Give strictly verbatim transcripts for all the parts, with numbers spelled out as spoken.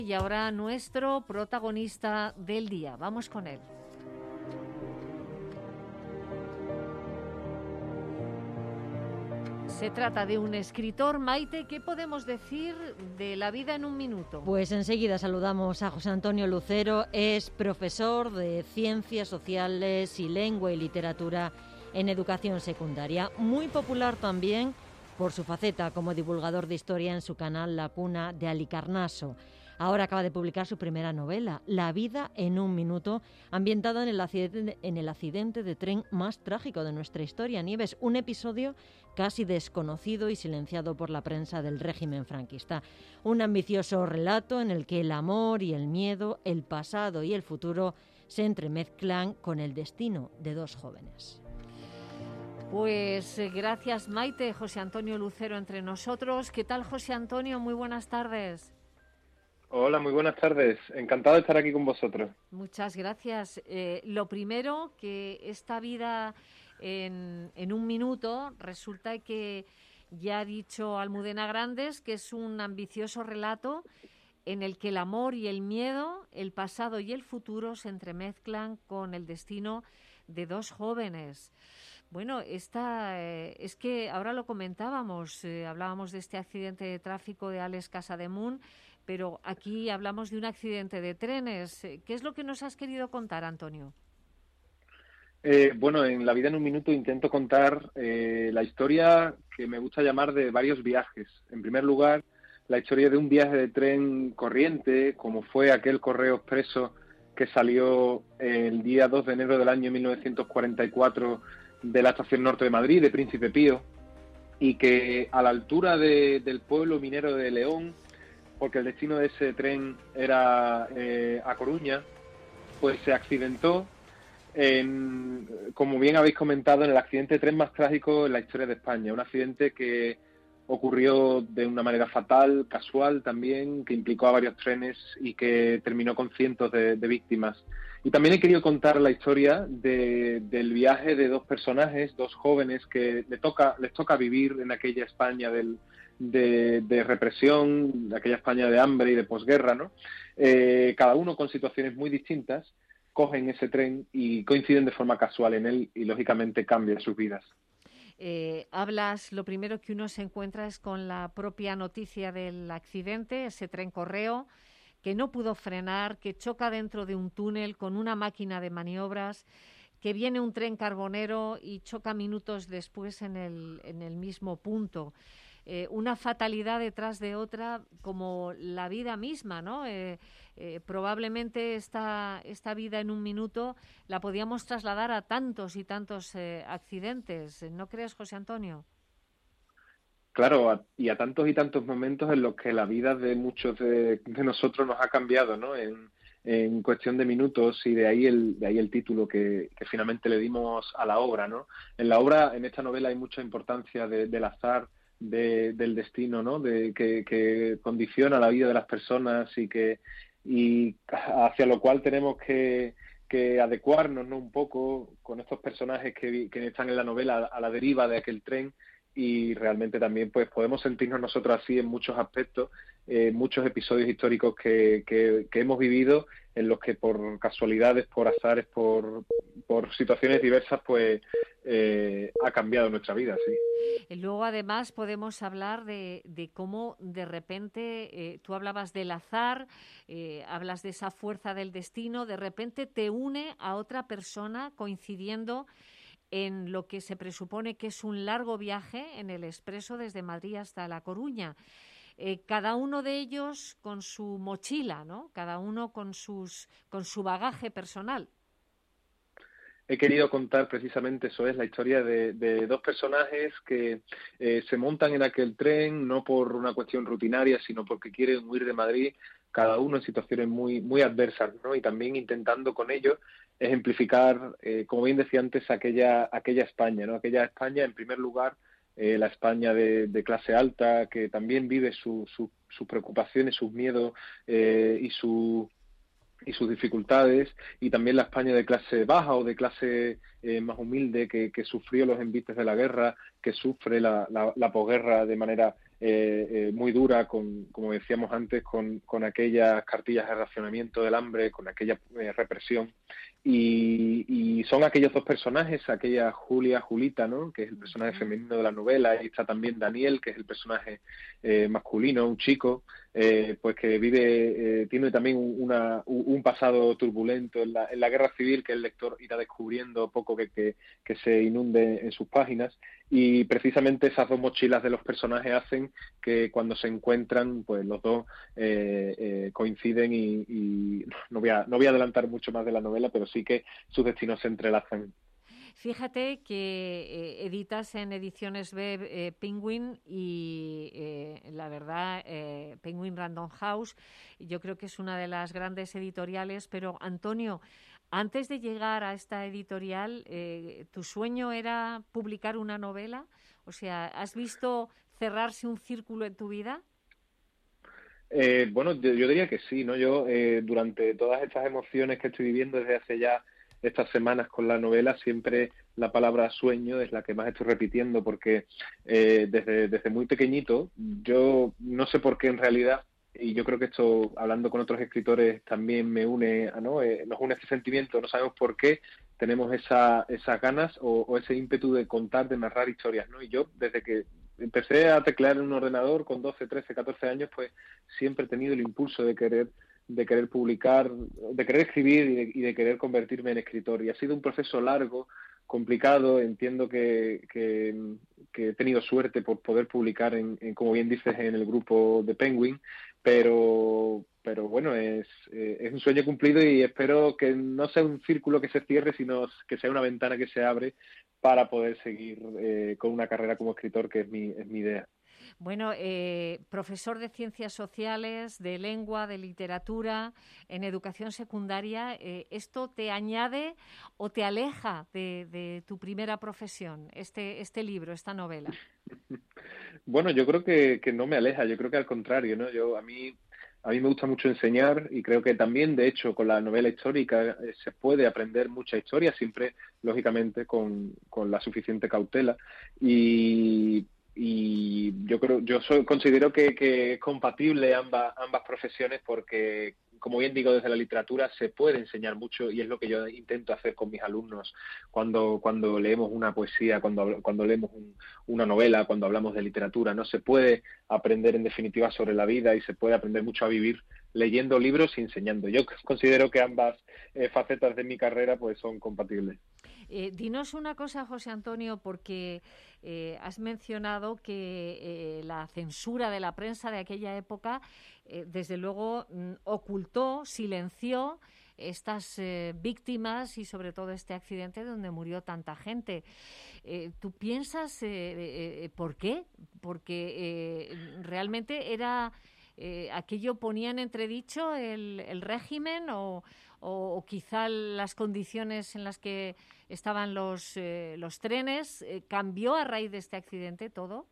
Y ahora nuestro protagonista del día. Vamos con él. Se trata de un escritor. Maite, ¿qué podemos decir de La vida en un minuto? Pues enseguida saludamos a José Antonio Lucero. Es profesor de Ciencias Sociales y Lengua y Literatura en Educación Secundaria. Muy popular también por su faceta como divulgador de historia en su canal La Puna de Halicarnaso. Ahora acaba de publicar su primera novela, La vida en un minuto, ambientada en el accidente, en el accidente de tren más trágico de nuestra historia, Nieves, un episodio casi desconocido y silenciado por la prensa del régimen franquista. Un ambicioso relato en el que el amor y el miedo, el pasado y el futuro se entremezclan con el destino de dos jóvenes. Pues eh, gracias, Maite. José Antonio Lucero entre nosotros. ¿Qué tal, José Antonio? Muy buenas tardes. Hola, muy buenas tardes. Encantado de estar aquí con vosotros. Muchas gracias. Eh, lo primero, que esta vida en, en un minuto, resulta que ya ha dicho Almudena Grandes que es un ambicioso relato en el que el amor y el miedo, el pasado y el futuro se entremezclan con el destino de dos jóvenes. Bueno, esta, eh, es que ahora lo comentábamos, eh, hablábamos de este accidente de tráfico de Alex Casademunt, pero aquí hablamos de un accidente de trenes. ¿Qué es lo que nos has querido contar, Antonio? Eh, bueno, en La vida en un minuto intento contar eh, la historia que me gusta llamar de varios viajes. En primer lugar, la historia de un viaje de tren corriente, como fue aquel Correo Expreso que salió el día dos de enero del año mil novecientos cuarenta y cuatro de la estación norte de Madrid, de Príncipe Pío, y que a la altura de, del pueblo minero de León, porque el destino de ese tren era eh, a Coruña, pues se accidentó, en, como bien habéis comentado, en el accidente de tren más trágico en la historia de España. Un accidente que ocurrió de una manera fatal, casual también, que implicó a varios trenes y que terminó con cientos de, de víctimas. Y también he querido contar la historia de, del viaje de dos personajes, dos jóvenes que le toca, les toca vivir en aquella España del De, de represión, de aquella España de hambre y de posguerra, ¿no? Eh, cada uno con situaciones muy distintas, cogen ese tren y coinciden de forma casual en él y, lógicamente, cambian sus vidas. Eh, hablas, lo primero que uno se encuentra es con la propia noticia del accidente, ese tren correo que no pudo frenar, que choca dentro de un túnel con una máquina de maniobras, que viene un tren carbonero y choca minutos después en el, en el mismo punto. Eh, una fatalidad detrás de otra, como la vida misma, ¿no? Eh, eh, probablemente esta, esta vida en un minuto la podíamos trasladar a tantos y tantos eh, accidentes. ¿No crees, José Antonio? Claro, a, y a tantos y tantos momentos en los que la vida de muchos de, de nosotros nos ha cambiado, ¿no? En, en cuestión de minutos, y de ahí el, de ahí el título que, que finalmente le dimos a la obra, ¿no? En la obra, en esta novela, hay mucha importancia de, del azar, De, del destino, ¿no? De, que, que condiciona la vida de las personas y que y hacia lo cual tenemos que, que adecuarnos, ¿no? Un poco con estos personajes que, que están en la novela a la deriva de aquel tren, y realmente también pues podemos sentirnos nosotros así en muchos aspectos, eh, muchos episodios históricos que, que, que hemos vivido, en los que por casualidades, por azares, por, por situaciones diversas, pues eh, ha cambiado nuestra vida, sí. Luego, además, podemos hablar de, de cómo de repente, eh, tú hablabas del azar, eh, hablas de esa fuerza del destino, de repente te une a otra persona coincidiendo en lo que se presupone que es un largo viaje en el expreso desde Madrid hasta La Coruña. Eh, cada uno de ellos con su mochila, ¿no? Cada uno con sus con su bagaje personal. He querido contar precisamente eso, es la historia de, de dos personajes que eh, se montan en aquel tren no por una cuestión rutinaria, sino porque quieren huir de Madrid, cada uno en situaciones muy muy adversas, ¿no? Y también intentando con ello ejemplificar, eh, como bien decía antes, aquella aquella España, ¿no? Aquella España, en primer lugar, eh, la España de, de clase alta, que también vive su, su, sus preocupaciones, sus miedos eh, y su y sus dificultades, y también la España de clase baja o de clase eh, más humilde, que, que sufrió los embites de la guerra, que sufre la, la, la posguerra de manera eh, eh, muy dura, con, como decíamos antes, con, con aquellas cartillas de racionamiento del hambre, con aquella eh, represión. Y, y son aquellos dos personajes, aquella Julia, Julita, ¿no?, que es el personaje femenino de la novela, y está también Daniel, que es el personaje eh, masculino, un chico, eh, pues que vive, eh, tiene también una, un pasado turbulento en la, en la guerra civil, que el lector irá descubriendo poco que, que, que se inunde en sus páginas. Y precisamente esas dos mochilas de los personajes hacen que cuando se encuentran, pues los dos eh, eh, coinciden y, y no voy a no voy a adelantar mucho más de la novela, pero sí que sus destinos se entrelazan. Fíjate que eh, editas en Ediciones B eh, Penguin y eh, la verdad eh, Penguin Random House, yo creo que es una de las grandes editoriales, pero Antonio, antes de llegar a esta editorial, eh, ¿tu sueño era publicar una novela? O sea, ¿has visto cerrarse un círculo en tu vida? Eh, bueno, yo, yo diría que sí, ¿no? Yo, eh, durante todas estas emociones que estoy viviendo desde hace ya estas semanas con la novela, siempre la palabra sueño es la que más estoy repitiendo, porque eh, desde, desde muy pequeñito, yo no sé por qué en realidad, y yo creo que esto, hablando con otros escritores, también me une, ¿no? Eh, nos une este sentimiento, no sabemos por qué tenemos esa, esas ganas o, o ese ímpetu de contar, de narrar historias, ¿no? Y yo, desde que empecé a teclear en un ordenador con doce, trece, catorce años, pues siempre he tenido el impulso de querer de querer publicar, de querer escribir y de, y de querer convertirme en escritor. Y ha sido un proceso largo, complicado. Entiendo que, que, que he tenido suerte por poder publicar, en, en, como bien dices, en el grupo de Penguin, pero, pero bueno, es, eh, es un sueño cumplido y espero que no sea un círculo que se cierre, sino que sea una ventana que se abre para poder seguir eh, con una carrera como escritor, que es mi, es mi idea. Bueno, eh, profesor de Ciencias Sociales, de Lengua, de Literatura, en Educación Secundaria, eh, ¿esto te añade o te aleja de, de tu primera profesión, este, este libro, esta novela? Bueno, yo creo que, que no me aleja, yo creo que al contrario, ¿no? Yo, a mí, a mí me gusta mucho enseñar y creo que también, de hecho, con la novela histórica eh, se puede aprender mucha historia, siempre, lógicamente, con, con la suficiente cautela. Y y yo creo yo soy, considero que, que es compatible ambas ambas profesiones, porque, como bien digo, desde la literatura se puede enseñar mucho, y es lo que yo intento hacer con mis alumnos cuando cuando leemos una poesía, cuando cuando leemos un, una novela, cuando hablamos de literatura, no se puede aprender en definitiva sobre la vida, y se puede aprender mucho a vivir leyendo libros y enseñando. Yo considero que ambas eh, facetas de mi carrera pues son compatibles. Eh, dinos una cosa, José Antonio, porque eh, has mencionado que eh, la censura de la prensa de aquella época, eh, desde luego, mm, ocultó, silenció estas eh, víctimas y sobre todo este accidente donde murió tanta gente. Eh, ¿Tú piensas eh, eh, por qué? Porque eh, realmente era... Eh, ¿aquello ponía en entredicho el, el régimen o, o, o quizá las condiciones en las que estaban los, eh, los trenes? Eh, ¿Cambió a raíz de este accidente todo?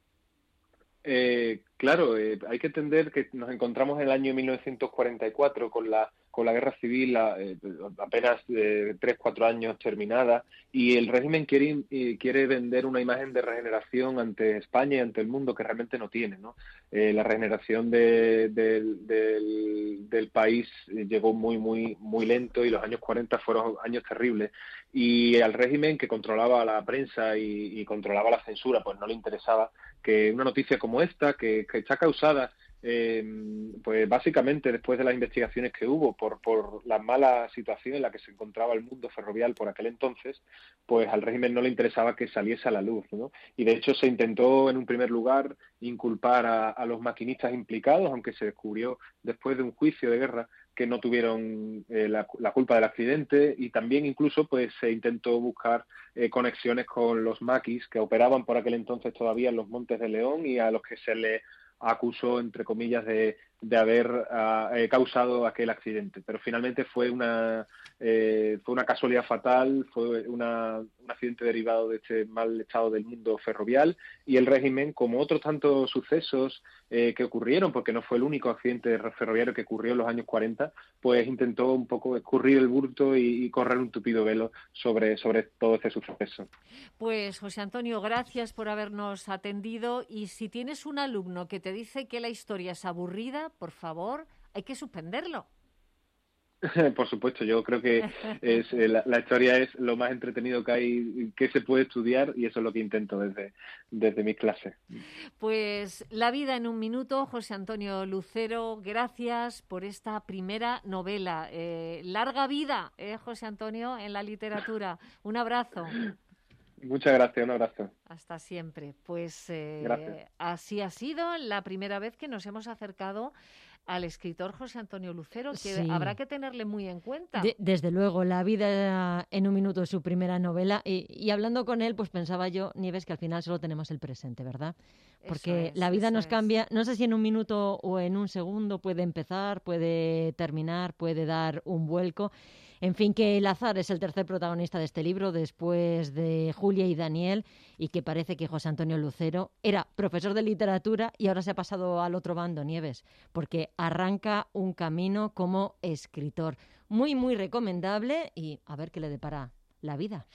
Eh, claro, eh, hay que entender que nos encontramos en el año mil novecientos cuarenta y cuatro con la con la guerra civil, eh, apenas eh, tres, cuatro años terminada, y el régimen quiere, eh, quiere vender una imagen de regeneración ante España y ante el mundo que realmente no tiene, ¿no? Eh, la regeneración de, de, del, del país llegó muy, muy, muy lento, y los años cuarenta fueron años terribles, y al régimen, que controlaba la prensa y, y controlaba la censura, pues no le interesaba que una noticia como esta, que, que está causada Eh, pues básicamente después de las investigaciones que hubo por, por la mala situación en la que se encontraba el mundo ferroviario por aquel entonces, pues al régimen no le interesaba que saliese a la luz, ¿no? Y de hecho se intentó en un primer lugar inculpar a, a los maquinistas implicados, aunque se descubrió después de un juicio de guerra que no tuvieron eh, la, la culpa del accidente, y también incluso pues se intentó buscar eh, conexiones con los maquis que operaban por aquel entonces todavía en los Montes de León, y a los que se le acusó, entre comillas, de, de haber uh, eh, causado aquel accidente. Pero finalmente fue una eh, fue una casualidad fatal, fue una, un accidente derivado de este mal estado del mundo ferrovial, y el régimen, como otros tantos sucesos eh, que ocurrieron, porque no fue el único accidente ferroviario que ocurrió en los años cuarenta, pues intentó un poco escurrir el bulto y, y correr un tupido velo sobre, sobre todo este suceso. Pues José Antonio, gracias por habernos atendido, y si tienes un alumno que te dice que la historia es aburrida, por favor, hay que suspenderlo. Por supuesto, yo creo que es, eh, la, la historia es lo más entretenido que hay, que se puede estudiar, y eso es lo que intento desde, desde mis clases. Pues La vida en un minuto, José Antonio Lucero, gracias por esta primera novela. Eh, larga vida, eh, José Antonio, en la literatura. Un abrazo. Muchas gracias, un abrazo. Hasta siempre. Pues eh, así ha sido la primera vez que nos hemos acercado al escritor José Antonio Lucero, que sí. Habrá que tenerle muy en cuenta. De, desde luego, La vida en un minuto es su primera novela, y, y hablando con él, pues pensaba yo, Nieves, que al final solo tenemos el presente, ¿verdad? Porque es, la vida nos cambia, no sé si en un minuto o en un segundo puede empezar, puede terminar, puede dar un vuelco. En fin, que el azar es el tercer protagonista de este libro, después de Julia y Daniel, y que parece que José Antonio Lucero era profesor de literatura y ahora se ha pasado al otro bando, Nieves, porque arranca un camino como escritor. Muy, muy recomendable, y a ver qué le depara la vida.